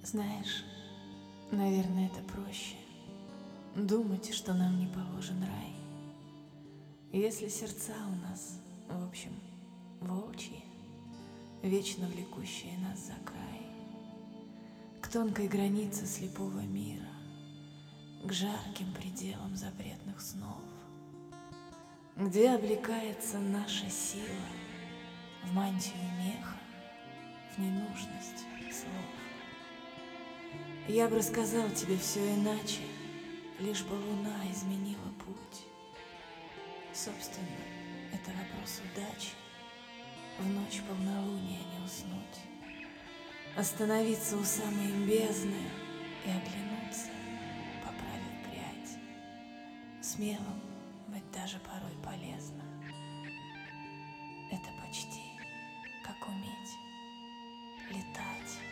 Знаешь, наверное, это проще думать, что нам не положен рай. Если сердца у нас, в общем, волчьи, вечно влекущие нас за край, к тонкой границе слепого мира, к жарким пределам запретных снов, где облекается наша сила в мантию меха, в ненужность слов. Я бы рассказал тебе все иначе, лишь бы луна изменила путь. Собственно, это вопрос удачи, в ночь полнолуния не уснуть, остановиться у самой бездны и оглянуться, поправив прядь. Смелым быть даже порой полезно. Это почти как уметь летать.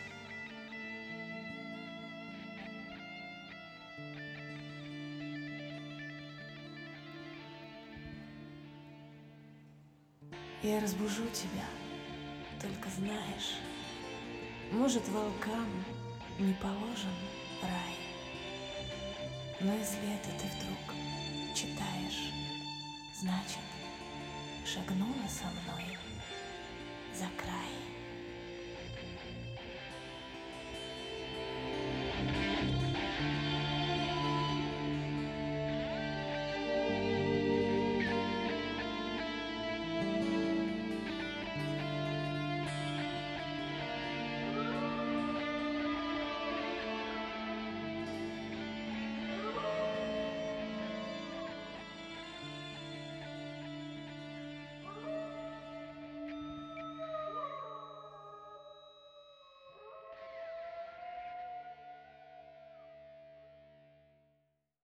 Я разбужу тебя, только знаешь, может, волкам не положен рай. Но если это ты вдруг читаешь, значит, шагнула со мной за край.